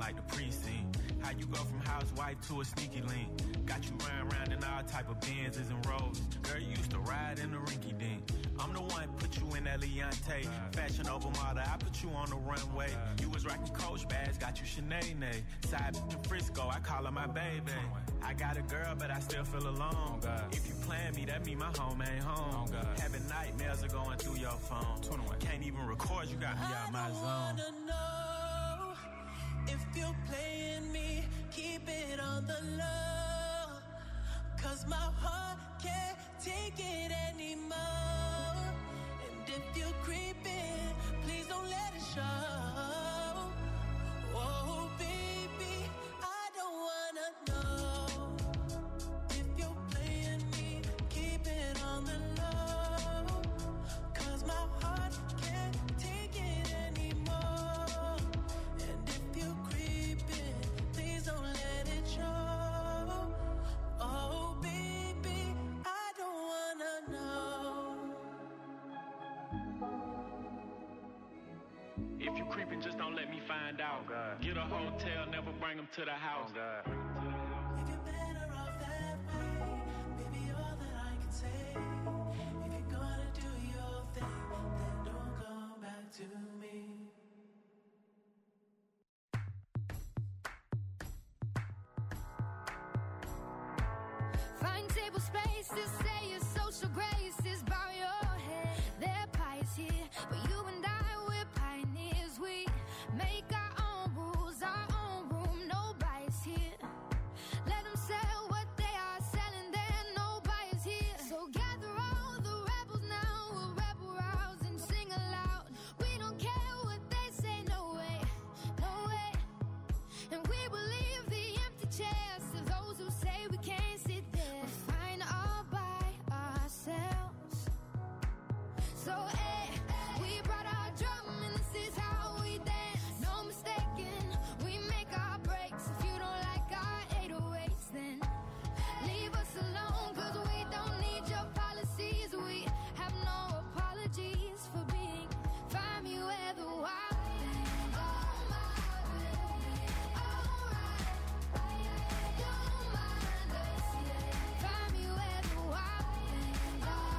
like the precinct. How you go from housewife to a sneaky link. Got you round in all type of Benzes and Rolls. Girl, you used to ride in the rinky dink. I'm the one put you in that Leontay. Fashion over model, I put you on the runway. You was rocking Coach bags, got you Sinead. Side in Frisco, I call her my baby. I got a girl, but I still feel alone. If you plan me, that mean my home ain't home. Having nightmares are going through your phone. Can't even record, you got me out my zone. I wanna know if you're playing me, keep it on the low. 'Cause my heart can't take it anymore. And if you're creeping, please don't let it show. Oh, baby, I don't wanna know if you're playing me, keep it on the low. 'Cause my heart can't take it anymore. And if you're creeping, please don't let it show. Oh, baby, I don't wanna know. If you creeping, just don't let me find out. Get a hotel, never bring them to the house. If you're better off that way, baby, all that I can say. If you're gonna do your thing, then don't come back to me. Find table spaces, say your social graces, bow your head. Their pie is here, but you and I, we're pioneers. We make our own rules, our own room, no bias here. Let them sell what they are selling there, no bias here. So gather all the rebels now, we'll rebel rouse and sing aloud. We don't care what they say, no way, no way. And we will leave the empty chairs to those who say we can't sit there. We're fine all by ourselves. So, we brought our drum and this is how we dance. No mistaking, we make our breaks. If you don't like our 808s, then leave us alone, 'cause we don't need your policies. We have no apologies for being. Find me where the wild things are. Find me where the wild things are. Don't mind us, find me where the wild things are.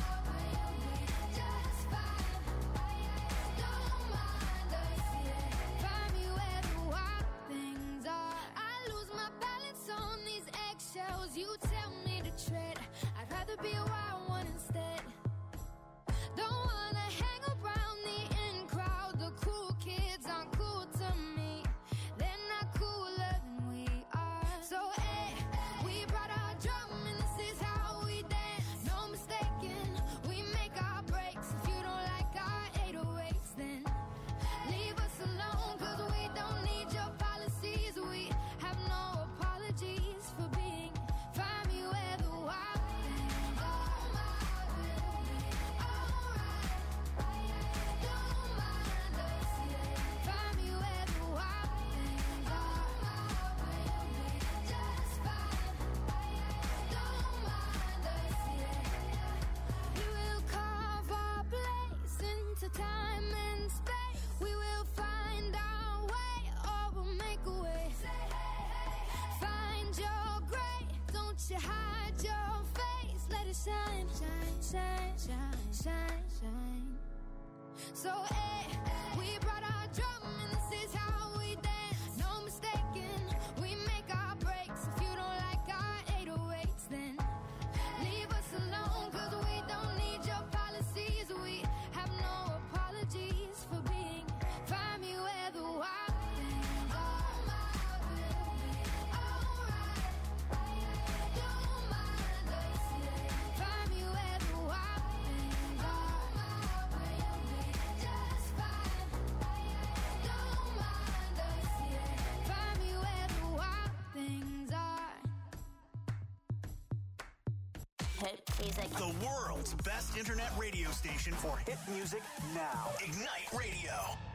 Just find. Don't mind us, find me where the wild things are. I lose my balance on these eggshells. You tell me to tread. I'd rather be a wild one instead. Don't wanna hang around the in crowd. The cool kids aren't cool to me. They're not cooler than we are. So, we brought our drum and this is how we dance. No mistaking, we make our breaks. If you don't like our 808s, then leave us alone, 'cause we don't need your policies. We have no apologies for being. Find me where the wild things are. Don't mind us, find me where the wild things are. Just find. Don't mind us, we will carve our place into time and space. We will find our way, or we'll make a way. Find your gray, don't you hide your face. Let it shine, shine, shine, shine, shine, shine. So, we brought our drum and this is how we dance. No mistaking, we make our breaks. If you don't like our 808s, then leave us alone, 'cause we don't need your policies. We have no apologies for being. Find me where the wild things are. Don't mind us, find me where the wild things are. Just find. Don't mind us, find me where the wild things are. Hit music. The world's best internet radio station for hit music now. Ignite Radio.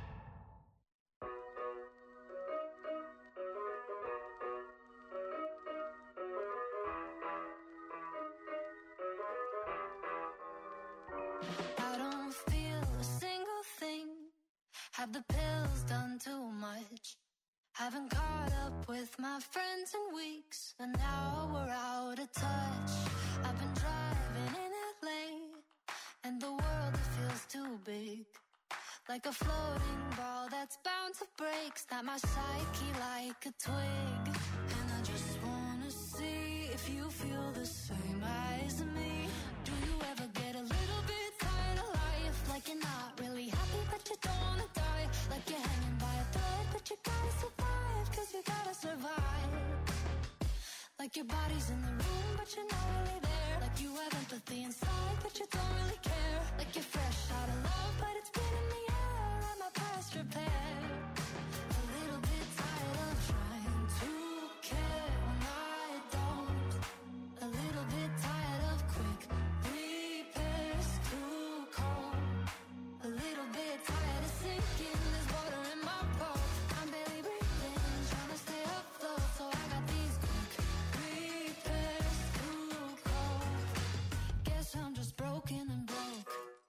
I don't feel a single thing. Have the pills done too much? Haven't caught up with my friends in weeks, and now we're out of touch. I've been driving in LA, and the world, it feels too big. Like a floating ball that's bound to break. Snap my psyche like a twig. And I just wanna see if you feel the same as me. Do you ever get a little bit tired of life? Like you're not really happy but you don't wanna die. Like you're hanging by a thread but you gotta survive, cause you gotta survive. Like your body's in the room but you're not really there. Like you have empathy inside but you don't really care. Like you're fresh out of love but it's been in the air. Let my past repair. A little bit tired of trying to care when I don't. A little bit tired of quick repairs, too cold. A little bit tired of sinking, there's water in my boat. I'm barely breathing, trying to stay afloat. So I got these quick repairs, too cold. Guess I'm just broken and broke.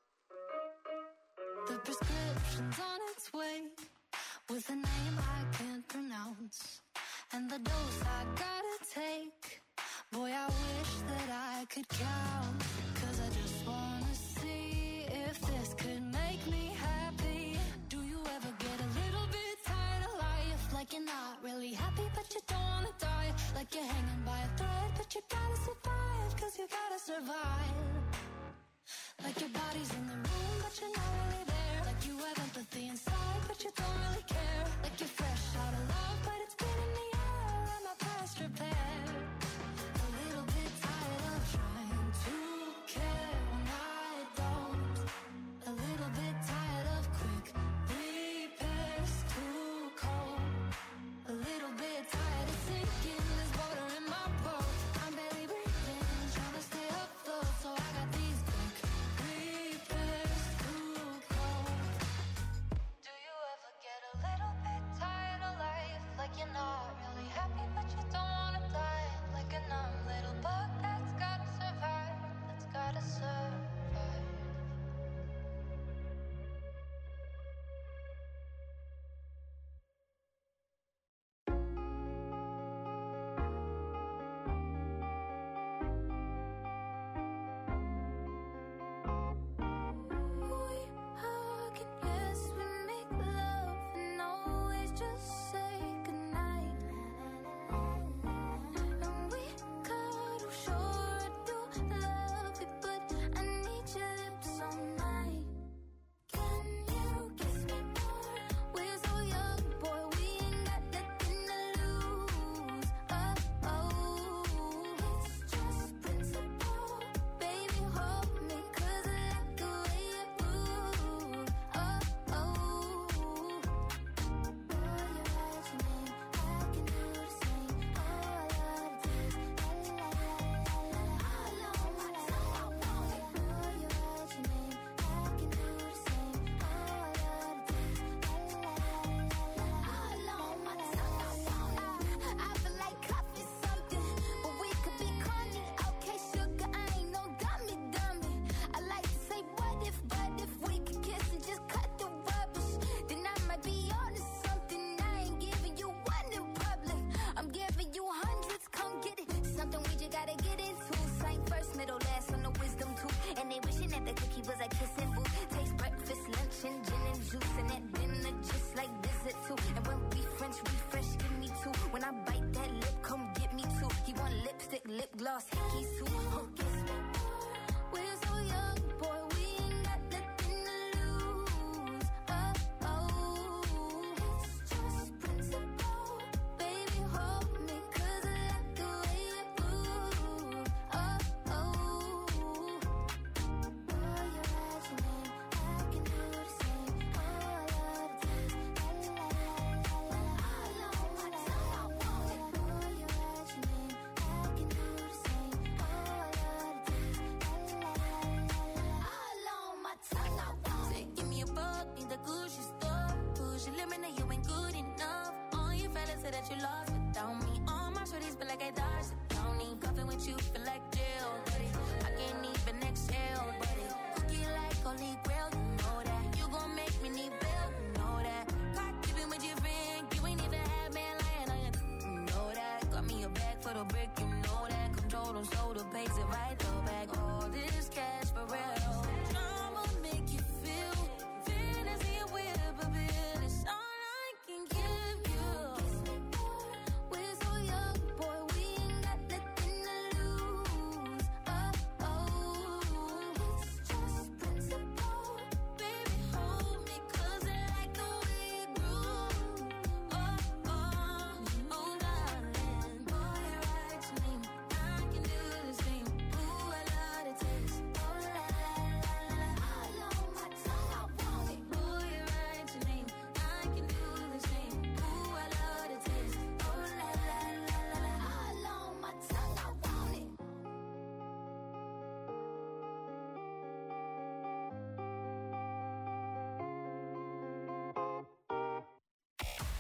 The prescription's on its way, with a name I can't pronounce, and the dose I gotta take. Boy, I wish that I could count, cause I just wanna see if this could make me happy. Do you ever get a little bit tired of life? Like you're not really happy but you don't wanna die. Like you're hanging by a thread but you gotta survive, cause you gotta survive. Like your body's in the room but you're not really there. Like you have empathy inside but you don't really care. Like you're fresh out of love but it's been in the air. Let my past repair. A little bit tired of trying to care when I don't. A little bit tired of quick repairs, too cold. A little bit tired of sinking, there's water in my boat. I'm barely breathing, trying to stay afloat. So I got these quick repairs, too cold. Do you ever get a little bit tired of life? Like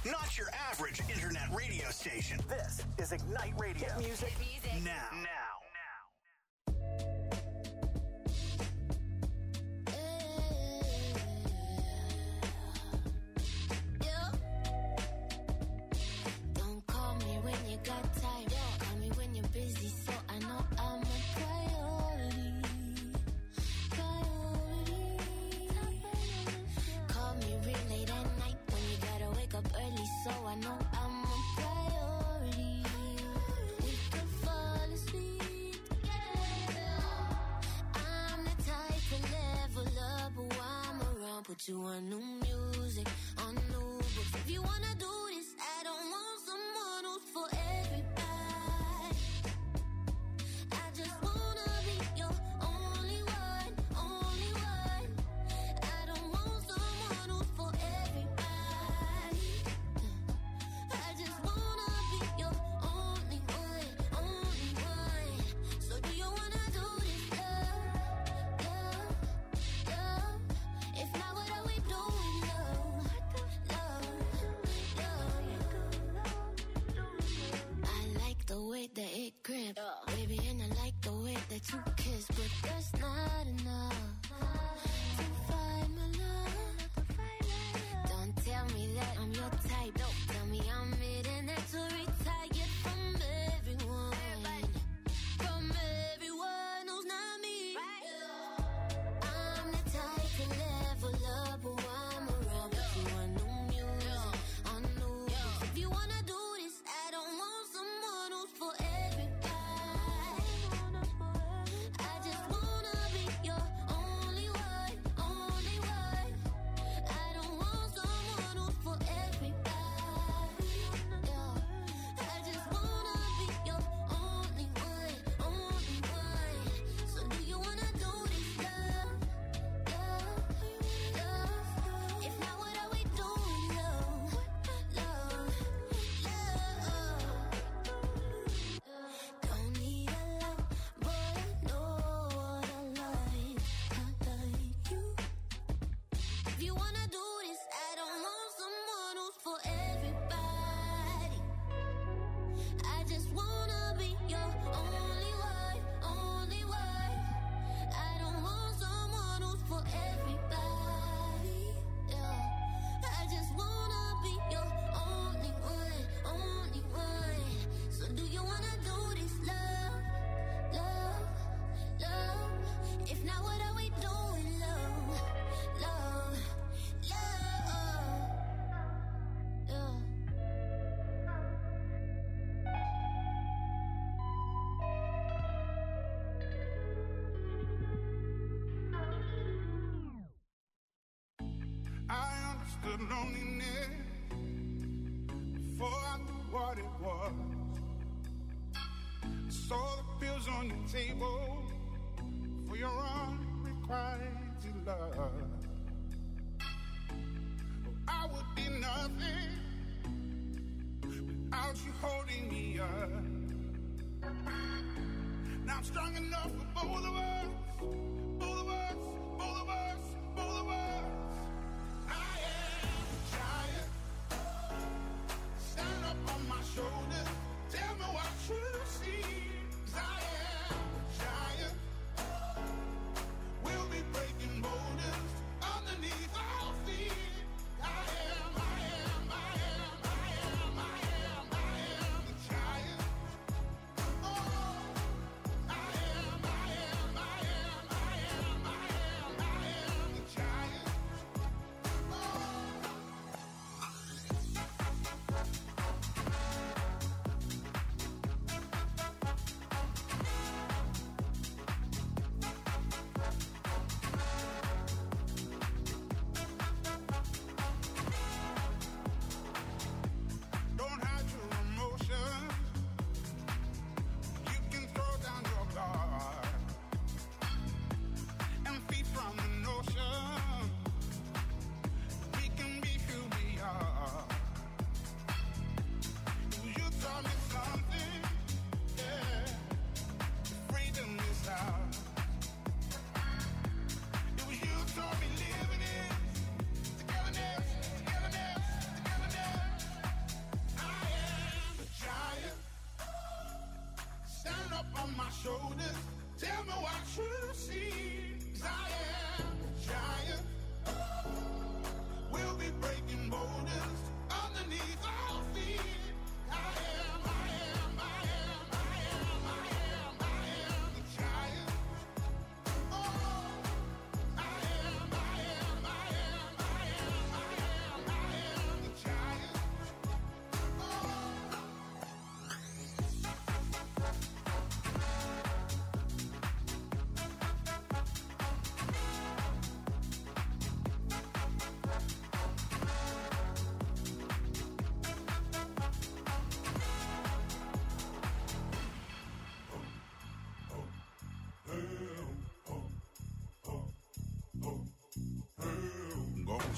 Not your average internet radio station. This is Ignite Radio. Hit music, now. Don't call me when you got time. Call me when you're busy, so I know I'm a priority. Call me real late at night when you gotta wake up early, so I know I'm a priority. We could fall asleep together. I'm the type to level up while I'm around. Put you on new music, on new books. If you wanna do this, I don't want someone who's for everybody. I just wanna be your only one, only one. I don't want someone who's for everybody. I just wanna be your only one, only one. So do you wanna do this, love, love, love? If not, what are we doing, love, love, love? I like the way that it grip, baby, and I like the way that you kiss, but that's not enough to find my love. Don't tell me that I'm your type. Tell me I'm it and that to retire from everyone. From everyone who's not me. I'm the type to level up while I'm around. Put you on new music, on new books. If you wanna do this, I don't want someone who's for everybody. I just wanna be your only one, only one. I don't want someone who's for everybody. I just wanna be your only one, only one. So do you wanna do this, love, love, love? If not, what are we doing, love, love, love? Don't need a lot, but I know what I like. I like you. If you wanna do this, I don't want someone who's for everybody. I just wanna be your only one, only one. I don't want someone who's for everybody. I just wanna be your only one, only one. So do you wanna do this, love, love, love? If not, what are we doing, love, love, love? I understood loneliness before I knew what it was. Saw the pills on the table for your unrequited love. I would be nothing without you holding me up. Now I'm strong enough for both of us, both of us, both of us, both of us. I am a giant. Stand up on my shoulders. Tell me what you see. 'Cause I am a giant. We'll be breaking boulders underneath our feet. I am a giant. Oh, I am a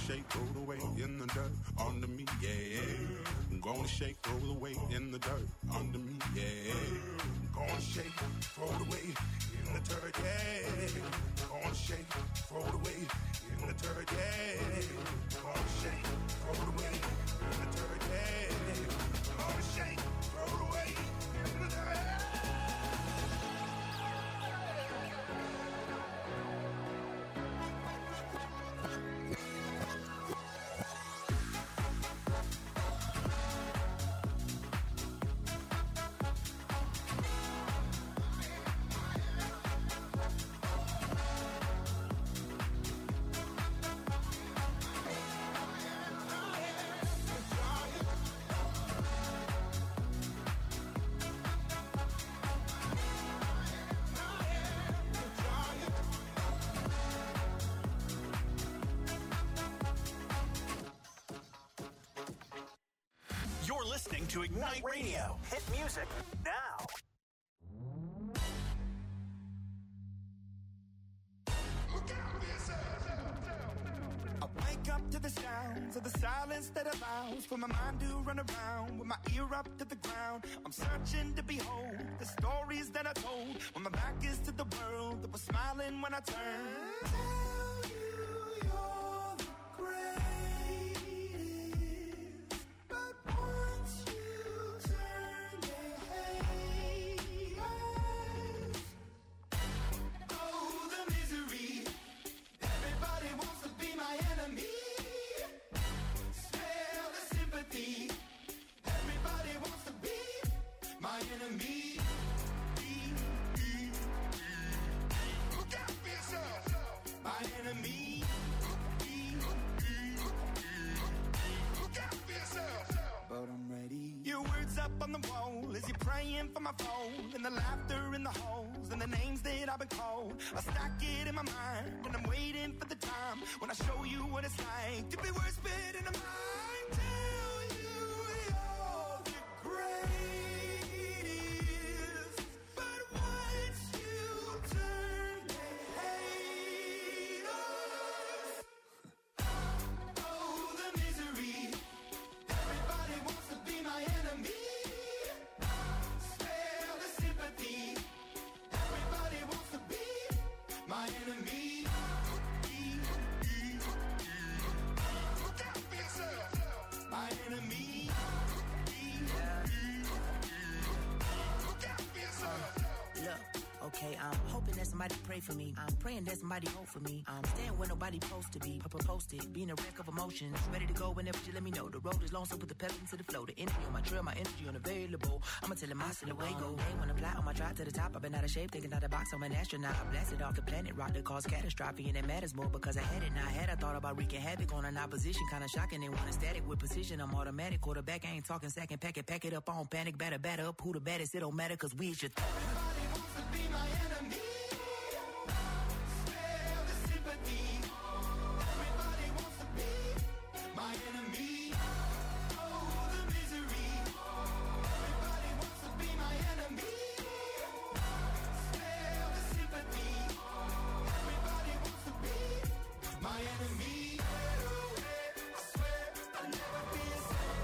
shake, roll away in the dirt under me, yeah. I'm gonna shake, roll away in the dirt under me, yeah. I'm gonna shake, roll away in the dirt, yeah. I'm gonna shake, roll away in the dirt, yeah. I'm gonna shake, roll away in the dirt, yeah. I'm gonna shake, roll away in the dirt. You're listening to Ignite Radio. Hit music now. I wake up to the sounds of the silence that allows for my mind to run around with my ear up to the ground. I'm searching to behold the stories that I told when my back is to the world that was smiling when I turned. Tell you you're the greatest, but once you turn, they hate us. Oh, the misery. Everybody wants to be my enemy. Smell the sympathy. Everybody wants to be my enemy. Look out for yourself. My enemy. Look out for yourself. But I'm ready. Your words up on the wall as you're praying for my phone, and the laughter in the holes and the names that I've been called. I stack it in my mind and I'm waiting for the time when I show you what it's like to be worse fit in a mind. Tell you you're the greatest, but once you turn, they hate us. Oh, the misery. Everybody wants to be my enemy. Spare the sympathy. Everybody wants to be my enemy. Look out for yourself. My enemy. Look out for yourself. Look, okay, I'm hoping that somebody pray for me. I'm praying that somebody hope for me. I'm staying where nobody supposed to be. Posted, being a wreck of emotions. Ready to go whenever you let me know. The road is long, so put the pedal into the flow. The energy on my trail, my energy unavailable. I'ma tell him I still away go. Hey, when I fly on my drive to the top, I've been out of shape, thinking out the box. I'm an astronaut. I blasted off the planet, rock that caused catastrophe, and it matters more because I had it. Now I had I thought about wreaking havoc on an opposition, kinda shocking. They want a static with precision. I'm automatic, quarterback. I ain't talking second pack it up on panic, batter up. Who the baddest? It don't matter, cause we is your Everybody wants to be my enemy. Spare the sympathy. Everybody wants to be my enemy. Oh, the misery. Everybody wants to be my enemy. Spare the sympathy. Everybody wants to be my enemy. I swear I'll never be a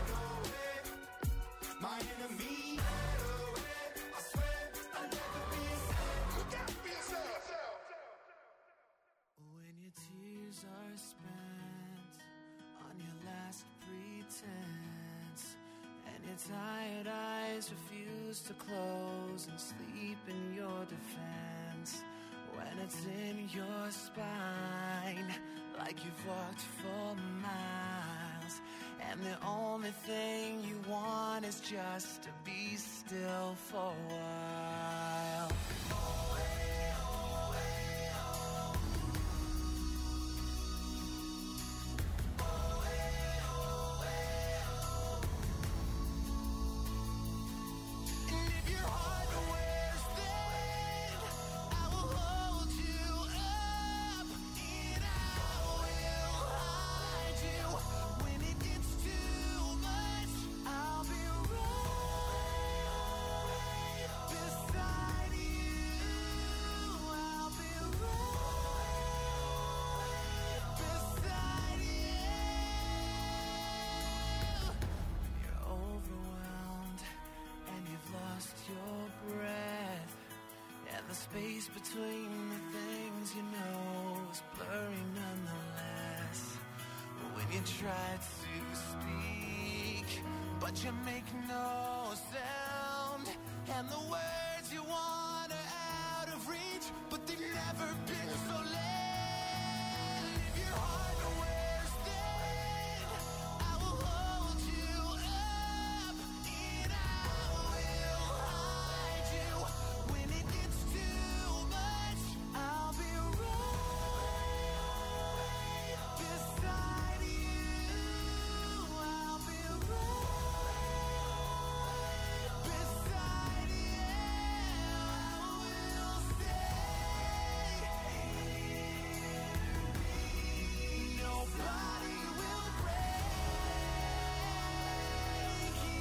my enemy. I swear I'll never be a Look out for yourself. When your tears are spent on your last pretense, and your tired eyes refuse to close and sleep in your defense, when it's in your spine like you've walked for miles, and the only thing you want is just to be still for a while. And if your heart wears thin, I will hold you up, and I will hide you. When it gets too much, I'll be right beside space between the things you know is blurry nonetheless. When you try to speak, but you make no sound, and the words you want are out of reach, but they've never been so loud. If your heart wears thin, I will hold you up, and I will hide you. When it gets too much, I'll be right beside you. I'll be right beside you. I will stay. Nobody will break you.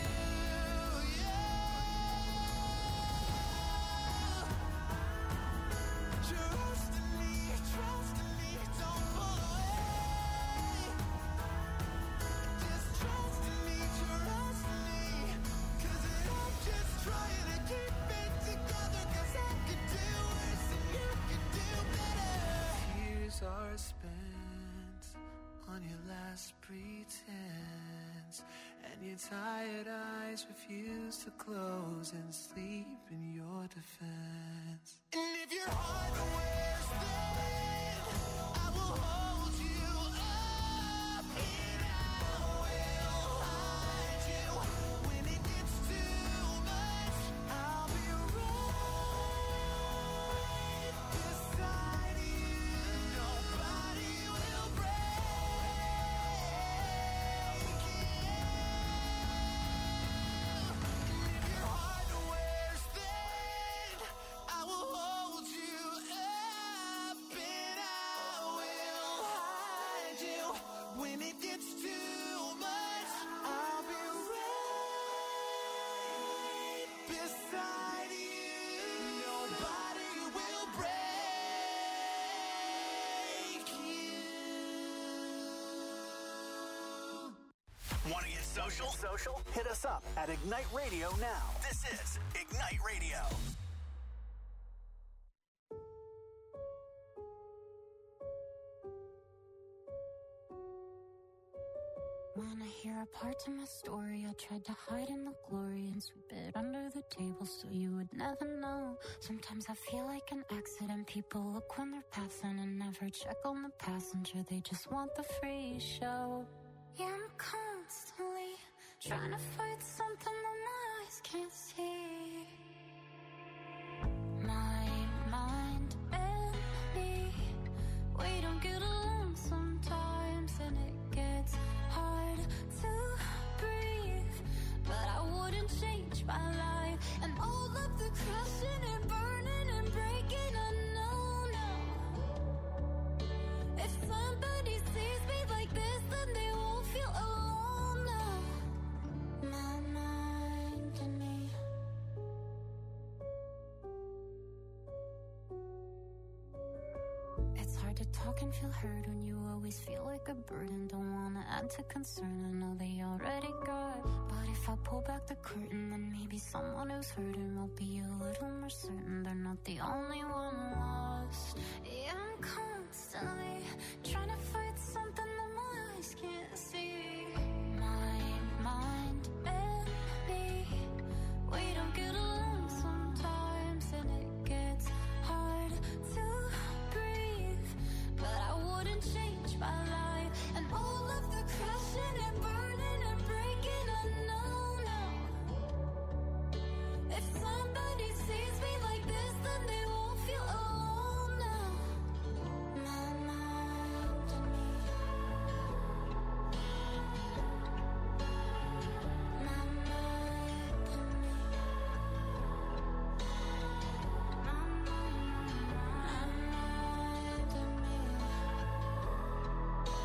Trust in me, don't pull away. Just trust in me, 'cause I'm just trying to keep it together, 'cause I could do worse and you could do better. Tears are spent on your last pretense, and your tired eyes refuse to close and sleep in your defense. And if your heart wears thin, I will hold you up, and I will hide you. When it gets too much, I'll be right beside you. Nobody will break you. And if your heart wears thin, I will hold you up, and I will hide you. When it gets too much, I'll be right beside you. Nobody will break you. Want to get social? Hit us up at Ignite Radio now. This is Ignite Radio. Wanna hear a part to my story? I tried to hide in the glory and sweep it under the table so you would never know. Sometimes I feel like an accident. People look when they're passing and never check on the passenger. They just want the free show. Yeah, I'm constantly trying to fight something that my eyes can't see. My mind and me, we don't get along sometimes, and it gets hard to breathe. But I wouldn't change my life, and all of the crashing and burning and breaking, I know now. If somebody sees me like this, then they won't feel alone now. My mind and me. It's hard to talk and feel heard when you always feel like a burden. Don't wanna add to concern, I know they already got. But if I pull back the curtain, then maybe someone who's hurting will be a little more certain they're not the only one lost. Yeah, I'm constantly trying to fight something that my eyes can't see. My mind and me, we don't get along sometimes, and it gets hard to breathe. But I wouldn't change my life, and all of the crashing and burning and breaking, I know now. If somebody sees me like this, then they won't feel alone now. My mind and me. My mind and me. My mind and me.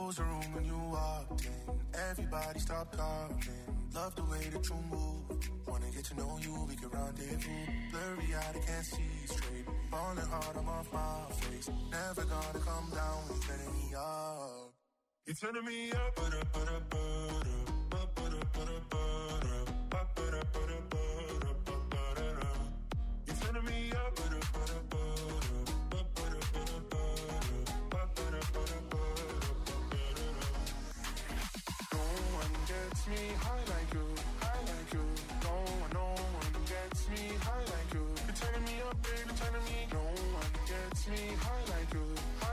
closed the room when you walked in. Everybody stopped talking. Love the way that you move. Wanna get to know you, we can rendezvous. Blurry eyed, I can't see straight. Falling hard, I'm off my face. Never gonna come down, you're turning me up. You're turning me up, You're turning me up, me high like you, no one gets me high like you. You're turning me up, baby, turning me. No one gets me high like you,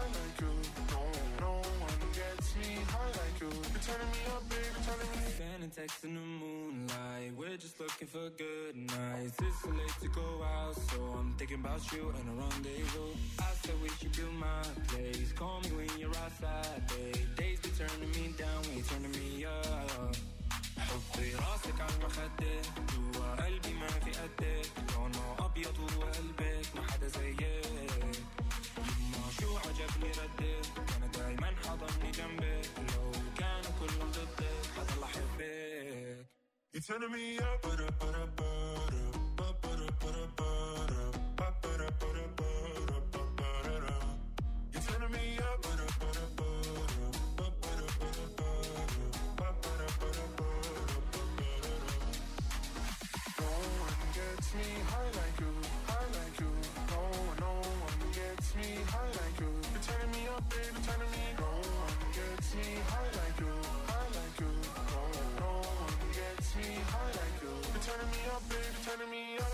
no one gets me high like you. You're turning me up, baby, turning me. Sending texts in the moonlight, we're just looking for good nights. It's too late to go out, so I'm thinking about you and a rendezvous. I said we should do my place. Call me when you're outside, babe. Days be turning me down when you're turning me up. حطي راسك على المخدة جوا قلبي ما في قدك لونه أبيض وقلبك ما حدا زيك يما شو عجبني ردك أنا دايما حضني جنبك لو كانوا كلهم ضدك حضل أحبك. You're turning me up, You're turning me up, me high like you, no one gets me high like you. You're turning me up, baby, turning me. No one gets me high like you, no one gets me high like you. You're turning me up, baby, turning me up.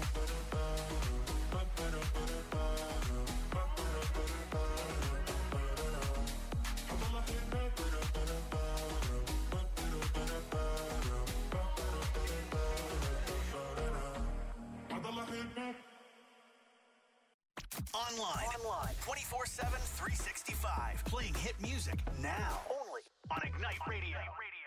Online 24/7, 365. Playing hit music now. Only on Ignite Radio.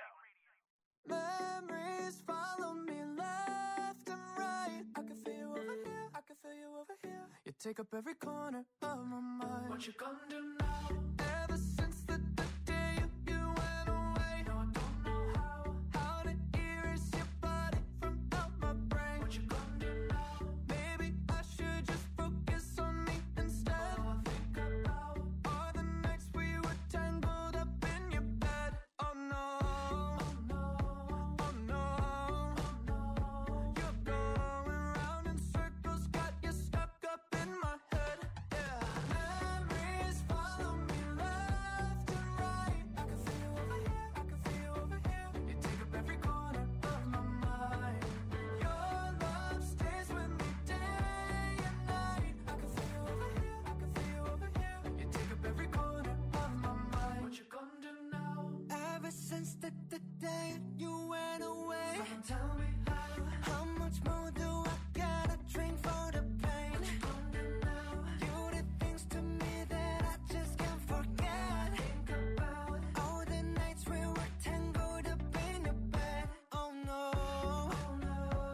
Memories follow me left and right. I can feel you over here, I can feel you over here. You take up every corner of my mind. What you gonna do now? Ever since the day you went away, no, I don't know how to erase your body from out my brain. What you gonna do now? Maybe I should just focus on me instead. All I think about are the nights we were tangled up in your bed. Oh no, oh no, oh no, oh no. You're going round in circles, got you stuck up in my head. Yeah, memories follow me left and right. I can feel you over here, I can feel you over here. You take up every corner of my mind. Your love stays with me day and night. I can feel you over here, I can feel you over here. You take up every corner of my mind. What you gonna do now? Ever since the day you went away, tell me how much more do I gotta drink for the pain? What you gonna do now? You did things to me that I just can't forget. Think about all the nights we were tangled up in your bed. Oh no, oh no,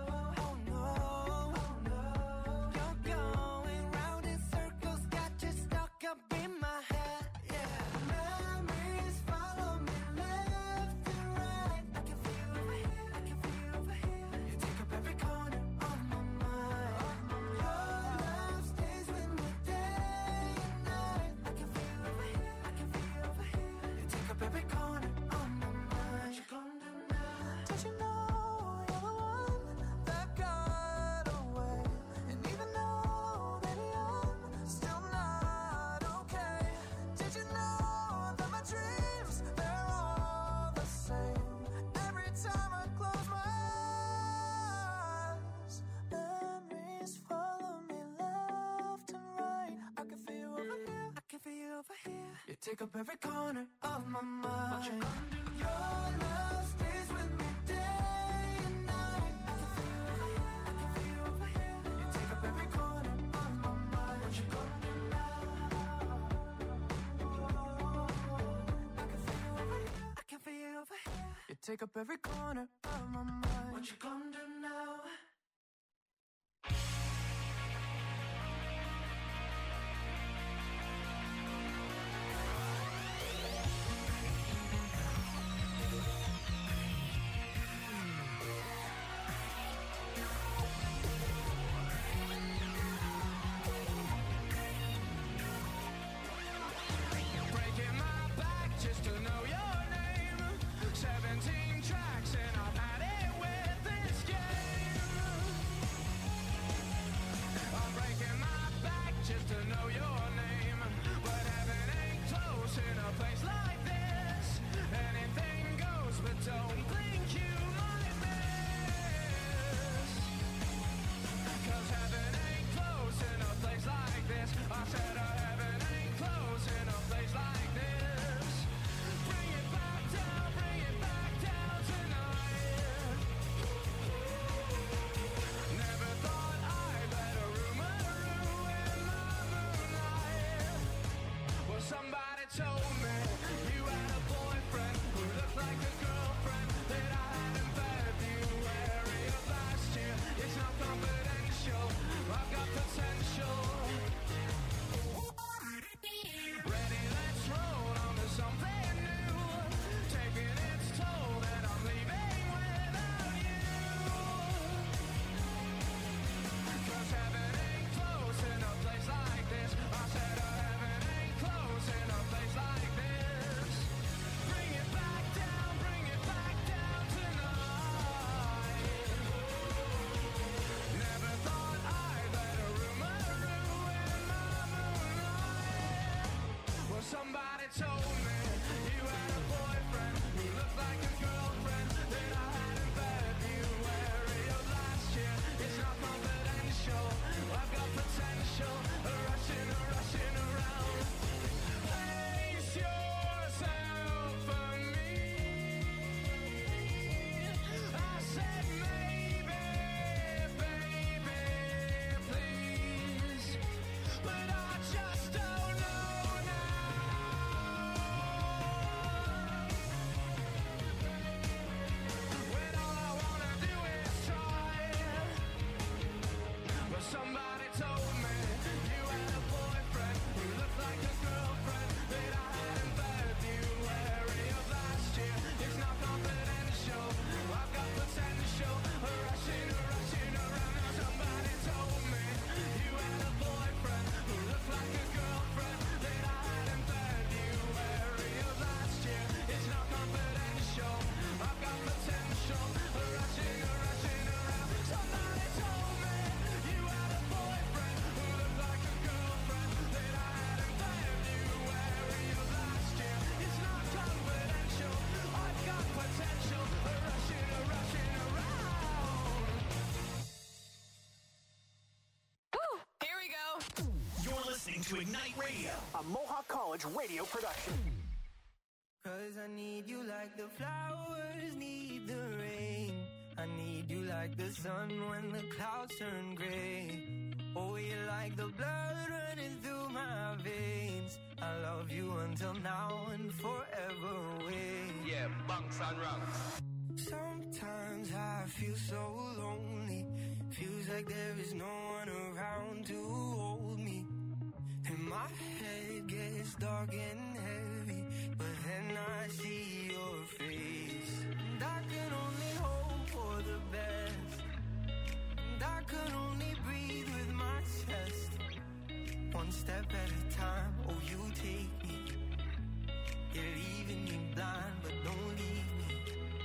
oh no, oh no. You're going round in circles, got you stuck up in my head. Yeah, memories follow me left and right. I can feel you over here, I can feel you over here. You take up every corner of my mind. Your love stays with me day and night. I can feel you over here, I can feel you over here. You take up every corner of my mind. What you gonna do now? Did you know you're the one that got away? And even though, baby, I'm still not okay. Did you know that my dreams, they're all the same? Every time I close my eyes, memories follow me left and right. I can feel you over here, I can feel you over here. You take up every corner of my mind. What you gonna do? Your love stays with me day and night. I can feel you over here, I can feel you over here. You take up every corner of my mind. What you gonna do now? I can feel you over here, I can feel you over here. You take up every corner of my mind. What you gonna do now? Somebody told me you had a boyfriend who looked like a girlfriend that I had in February of last year. It's not confidential. I've got potential. Rushing around. Place yourself for me. I said maybe, baby, please. But I just don't know now. When all I wanna do is try. But somebody told me you had a boyfriend who looked like a girlfriend that I had in February of last year. It's not confidential. I've got potential. Rushing around. Now somebody told me you had a boyfriend who looked like a girlfriend that I had in February of last year. It's not confidential. I've got potential. Rushing around. Somebody told me you had a boyfriend who looked like a girlfriend that I had in February of last year. It's not confidential. I've got potential. Rushing around. Here we go. You're listening to Ignite Radio, a Mohawk College radio production. Cause I need you like the flowers need the rain. I need you like the sun when the clouds turn gray. Oh, you're like the blood running through my veins. I love you until now and forever away. Yeah, bunks and rungs. Sometimes I feel so lonely. Feels like there is no one around to hold me. And my head gets dark and heavy, but then I see your face. And I can only hope for the best. And I can only breathe with my chest. One step at a time, oh you take me. You're leaving me blind, but don't leave me.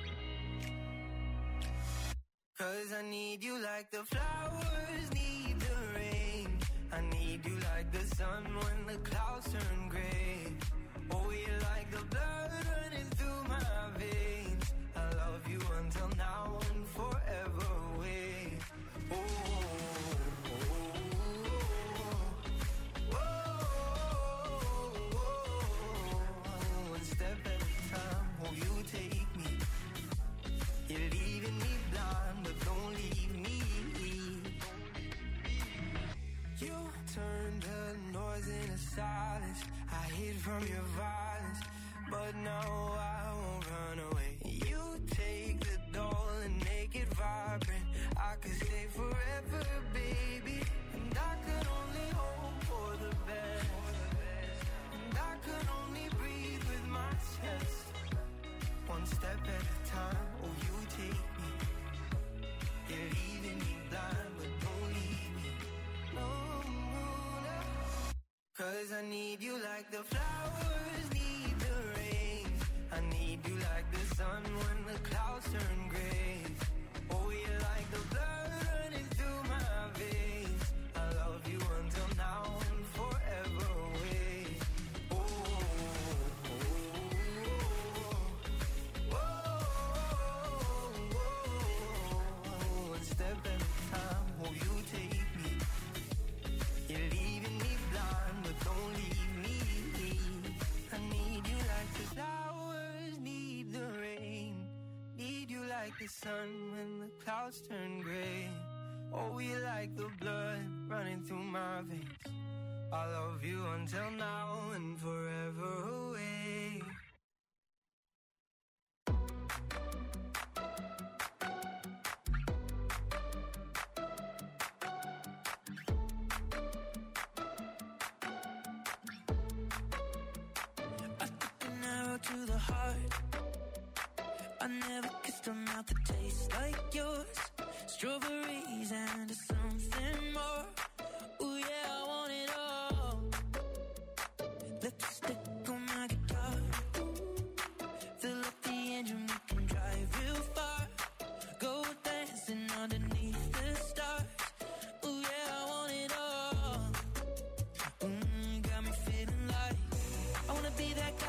Cause I need you like the flowers need the rain. I need you like the sun when the clouds turn gray. Oh, you're like the blood running through my veins. I love you until now and forever away. Oh, oh, oh, oh, oh. One step at a time, oh, you take me. You're leaving me blind, but don't leave me. You turned the noise into silence. I hid from your violence, but now I won't run away. You take the doll and make it vibrant. I could stay forever, baby. And I could only hope for the best. And I could only breathe with my chest. One step at a time, oh you take me. You're leaving me blind, but don't leave me. No, no. Cause I need you like the flowers need the rain. I need you like the sun when the clouds turn gray. Oh, you're like the blood running through my veins. I love you until now and forever away. Oh, oh, oh, oh, oh. One step at a time, oh, you take me. You're leaving me blind, but don't leave me. I need you like the flowers need the rain. Need you like the sun when the clouds turn gray. Oh, you're like the blood running through my veins. I love you until now and forever away. To the heart, I never kissed a mouth that tastes like yours. Strawberries and something more. Ooh yeah, I want it all. Lipstick on my guitar. Fill up the engine, we can drive real far. Go dancing underneath the stars. Ooh yeah, I want it all. Got me feeling like I wanna be that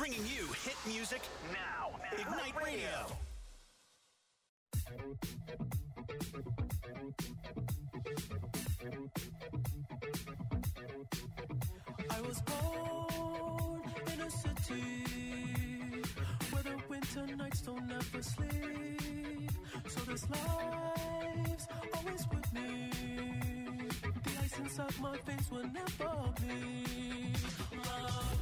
Bringing you hit music now. Ignite Radio. I was born in a city where the winter nights don't ever sleep. So this life's always with me. The ice inside my veins will never bleed. Love.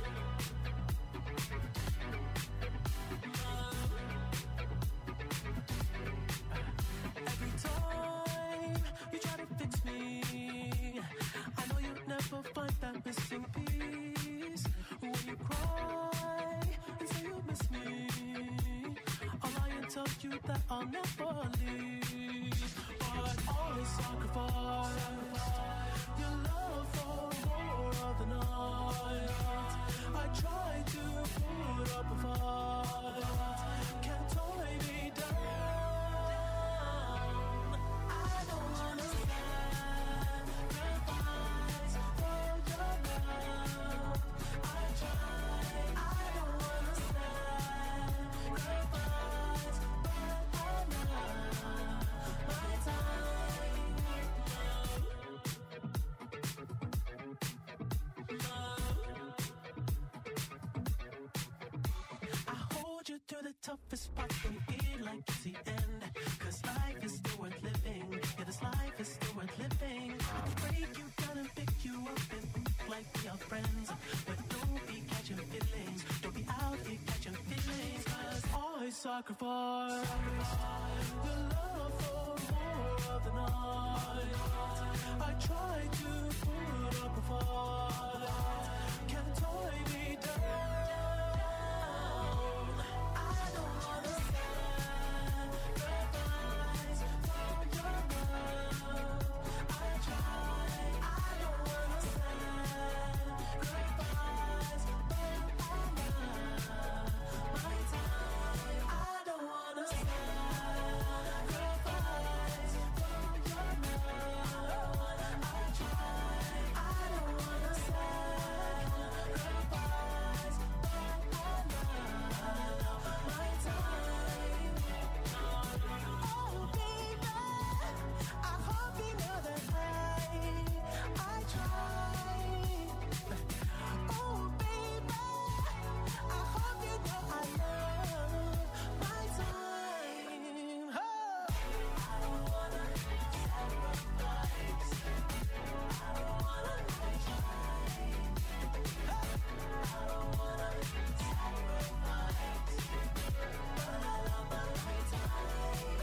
Every time you try to fix me, I know you'll never find that missing piece. When you cry and say you miss me, I'll lie and tell you that I'll never leave. But always sacrifice your love for more of the night. I try to put up a fight, can't tie me down. I don't understand the fights for your love. I try, I don't understand the fights, but I'm not my time. I hold you through the toughest part and feel like it's the end. Cause life is still worth living. Yeah, this life is still worth living. I can break you down and pick you up and think like we are friends. But don't be catching feelings. Don't be out here catching feelings. Cause I sacrifice your love for more of the night. I try to put up a fight, can't tie me down. I don't understand the fights for your love. I try, I don't understand the fights, but I'm not my time. I don't understand the fights for your love. I try, I don't understand the fights, but I'm not my time. Oh baby, I hope you know that I try. Oh baby, I hope you know I love my time. Oh. I don't wanna sacrifice. I don't wanna try. I don't wanna sacrifice, but I love my time.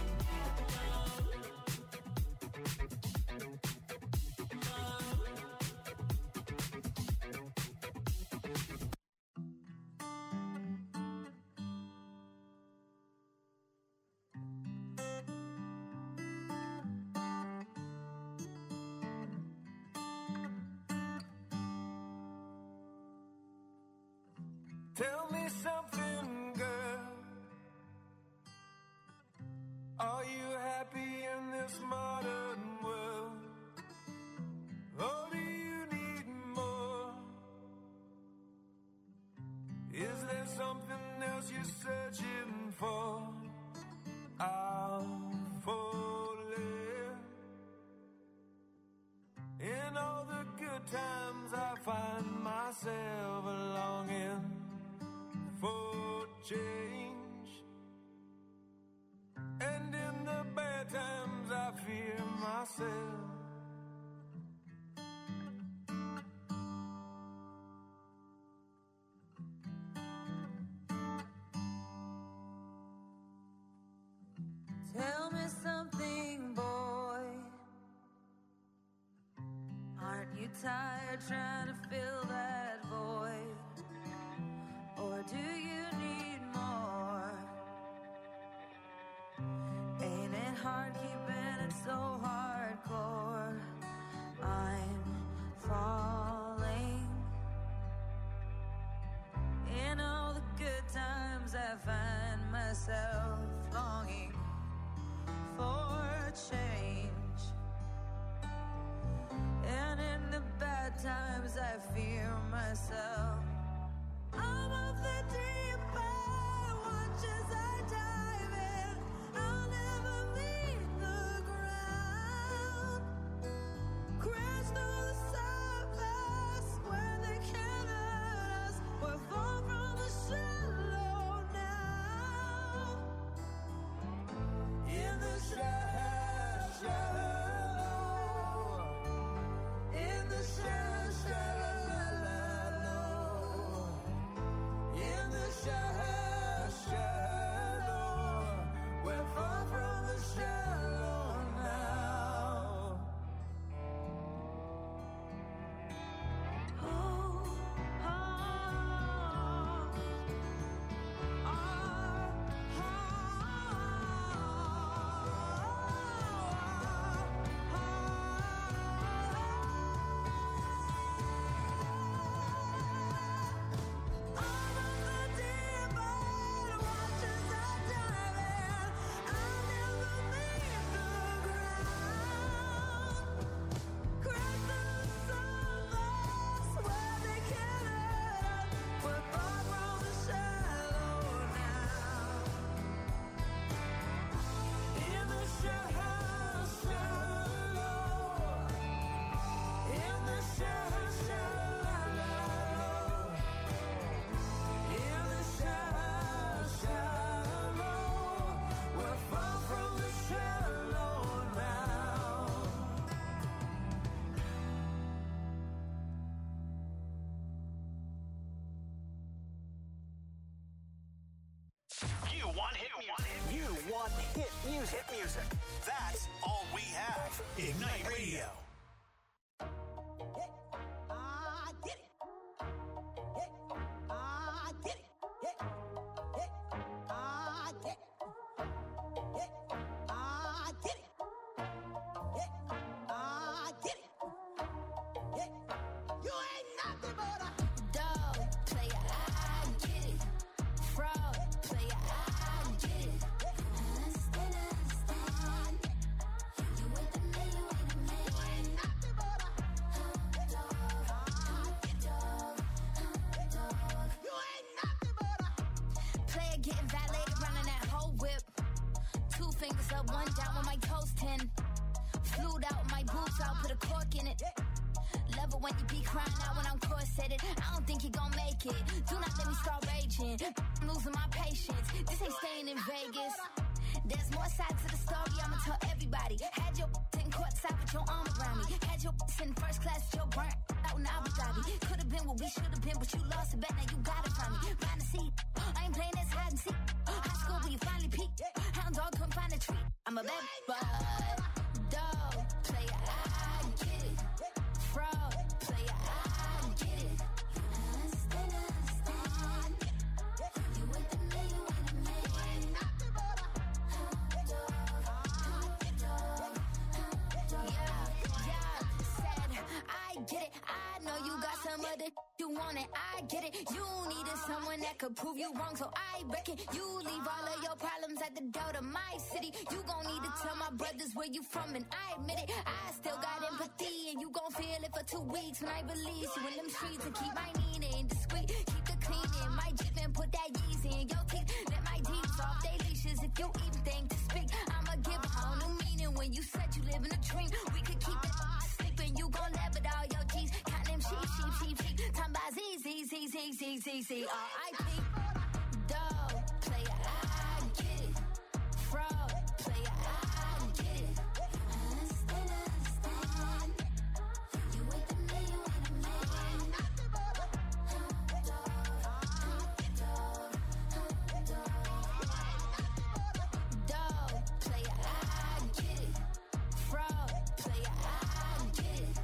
Tell me something, girl. Are you happy in this modern world? Or do you need more? Is there something else you're searching for? I'll falling. In all the good times I find myself longing for change, and in the bad times I fear myself. Tell me something, boy. Aren't you tired trying to fill that void? Or do you need more? Ain't it hard keeping it so hardcore? I'm falling. In all the good times I find myself longing for change, and in the bad times I fear myself. I'm of the deep. music. Hit music. That's all we have. Ignite Radio. Getting violated, running that whole whip. 2 fingers up, 1 down with my toes 10. Flued out my boots, I'll put a cork in it. Love it when you be crying out when I'm corseted. I don't think you gon' make it. Do not let me start raging. I'm losing my patience. This ain't staying in Vegas. There's more sides to the story, I'ma tell everybody. Had your sitting courtside with your arm around me. Had your in first class with your burnt out in Abu Dhabi. Could've been what we should've been, but you lost it back, now you got it from me. Find a seat, I ain't playing this hide and seek. High school when you finally peak. Hound dog couldn't find a treat. I'm a bad dog player, I get it. Fraud player, I get it. You with the me, you with the me. Get it, I know you got some other you want it, I get it. You needed someone that could prove you wrong, so I reckon you leave all of your problems at the door to my city. You gon' need to tell my brothers where you from, and I admit it. I still got empathy, and you gon' feel it for 2 weeks when I release you in them streets and keep my meaning discreet. Keep the cleaning, my jip and put that Yeezy in your teeth. Let my deeds off they leashes if you even think to speak. I'ma give a whole new meaning when you said you live in a dream. We could keep it sleeping, you gon' laugh at all your G's. Count them sheep. Time by Z. R.I.P. Dog player, I get it. Fraud player, I get it. You with the me, you with the me. Dog player, I get it. Fraud player, I get it.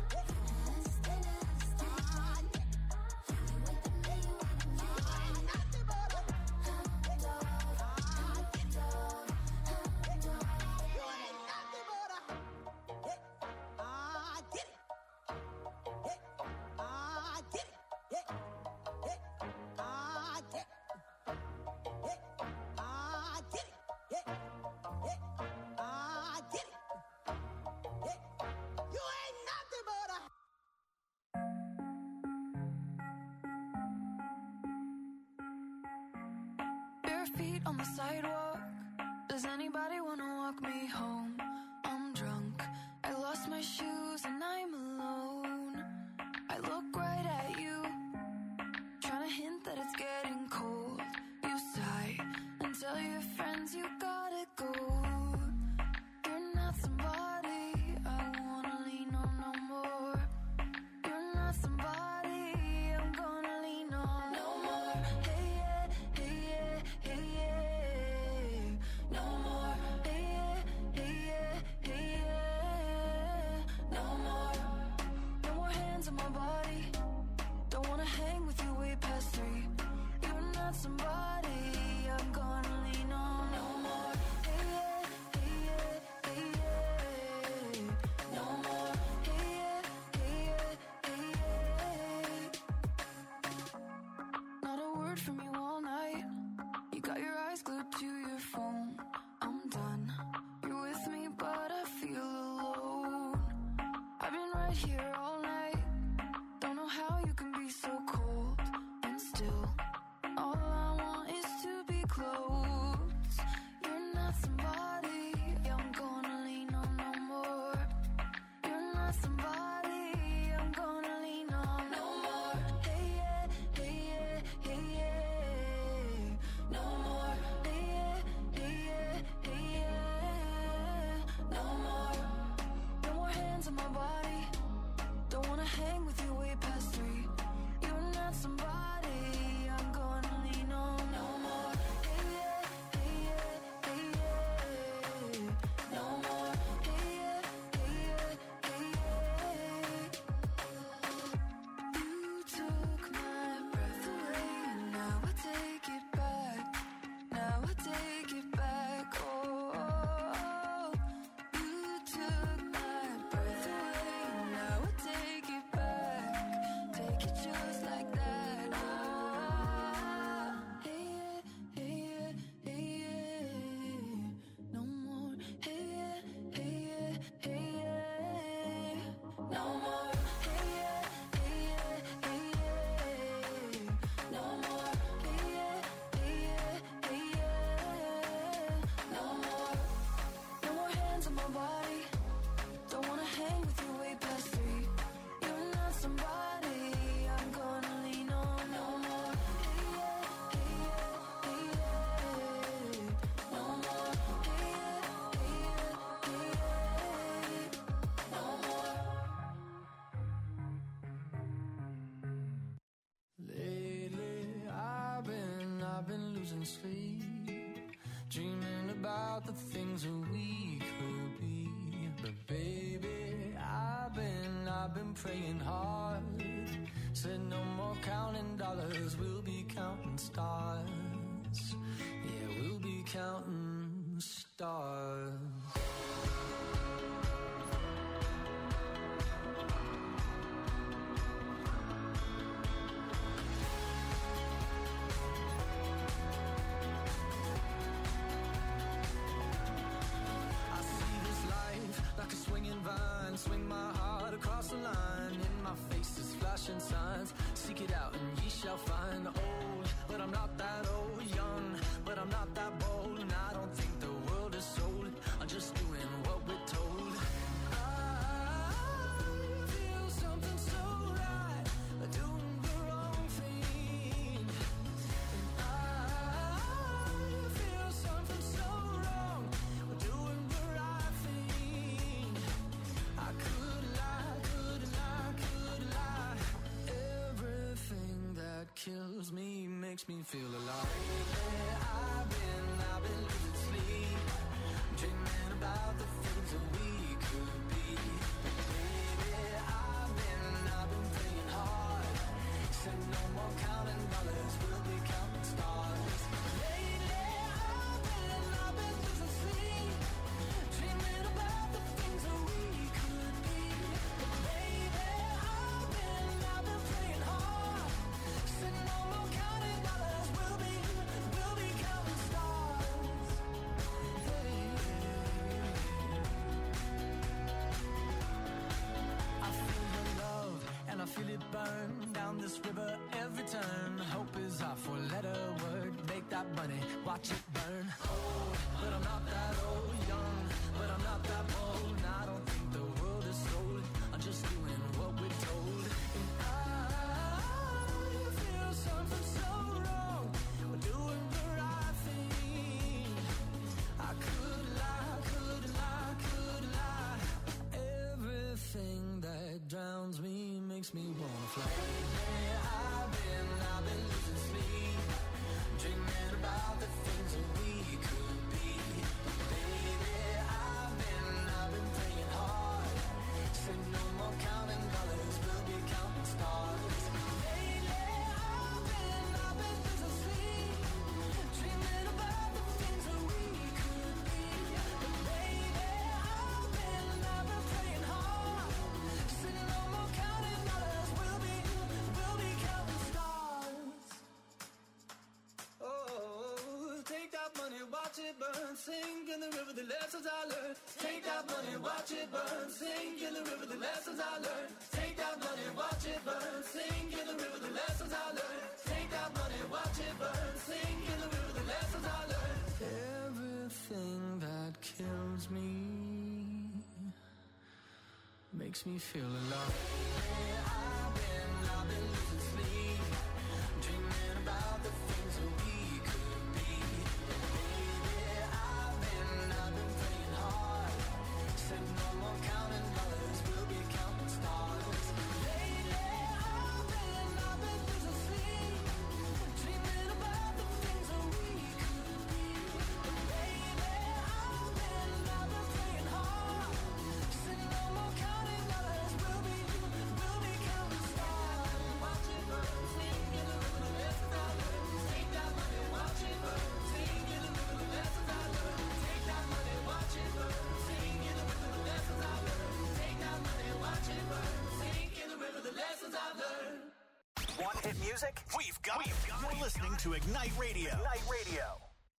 Bare feet on the sidewalk. Does anybody wanna walk me home? I'm drunk. I lost my shoes and I'm alone. I look right at you, trying to hint that it's getting cold. You sigh and tell your friends you gotta go. You're not somebody I wanna lean on no more. You're not somebody I'm gonna lean on no more. Hey yeah, hey yeah, hey yeah. No more. Hey yeah, hey yeah, hey yeah. No more. No more hands on my body. Don't wanna hang with you way past 3. You're not somebody I'm gonna lean on no more. Hey yeah, hey yeah, hey yeah. No more. Hey yeah, hey yeah, hey yeah. Not a word from you all night. You got your eyes glued to your phone. I'm done. You're with me, but I feel alone. I've been right here all night. Don't know how you can be so cold. And still, all I want is to be close. You're not somebody I'm gonna lean on no more. You're not somebody I'm gonna lean on no more. Hey yeah, hey yeah, hey yeah. No more. Hey yeah, hey yeah, hey yeah. No more. No more hands on my body. you just like that. Hey yeah, hey yeah, hey yeah. No more. Hey yeah, hey yeah, hey yeah. No more. Hey yeah, hey yeah, hey yeah. No more. Hey yeah, hey yeah, hey yeah. No more. No more hands on my body. Don't wanna hang with you way past 3. You're not somebody I'm gonna lean on no more. Hey yeah, hey yeah, hey yeah. No more. Hey yeah, hey yeah, hey yeah. No more. Lately, I've been losing sleep, dreaming about the things that we could be. But baby, I've been praying hard. Said no more counting dollars, we'll be counting stars. Yeah, we'll be counting stars. Like a swinging vine, swing my heart across the line. In my face is flashing signs. Seek it out and ye shall find. Old, but I'm not that old. Young, but I'm not that bold. And I don't think the world is sold. I'm just doing what we're told. I feel something so right, doing the wrong thing. And I feel something so wrong, doing the right thing. I could lie, could lie, could lie. Everything that kills me makes me feel alive. Yeah, I've been losing sleep, dreaming about the things that we could be. Baby, I've been praying hard. Said no more counting dollars, we'll be counting stars. Lately, I've been losing sleep, dreaming about the things that we could be. Baby, I've been praying hard. Said no more counting dollars, we'll be counting stars. Hey. I feel your love and I feel it burn down this river every turn. Hope is our four-letter word. Make that money, watch it burn. Old, but I'm not that old. Young, but I'm not that bold. And I don't think the world is sold. I'm just doing what we're told. And I feel something so wrong. We're doing the right thing. I could lie, could lie, could lie. Everything that drowns me makes me wanna fly. Yeah, I've been losing sleep, dreaming about the things that we could be. Baby, I've been praying hard. Said no more counting dollars, we'll be counting stars. Lately, I've been losing sleep, dreaming about the things that we could be. But baby, I've been praying hard. Said no more counting dollars, we'll be counting stars. Oh, take that money, watch it burn, sink in the river, the lessons I learned. Take that money, watch it burn, sink in the river, the lessons I learned. Take that money, watch it burn, sink in the river, the lessons I learned. Take that money, watch it burn, sink in the river, the lessons I learned. Everything that kills me makes me feel alive. Yeah, I've been losing sleep, dreaming about the things that we could be. Baby, I've been praying hard. Said no more counting dollars, we'll be counting stars. Lately, I've been losing sleep, dreaming about the things that we could be. But baby, I've been praying hard. Said no more counting dollars, we'll be counting stars. Watch it burn. hit music? We've got it. You're listening to Ignite Radio. Ignite Radio.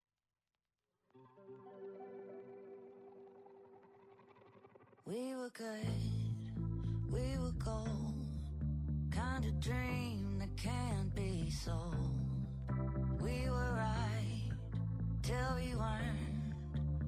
We were good, we were gold. Kind of dream that can't be sold. We were right till we weren't.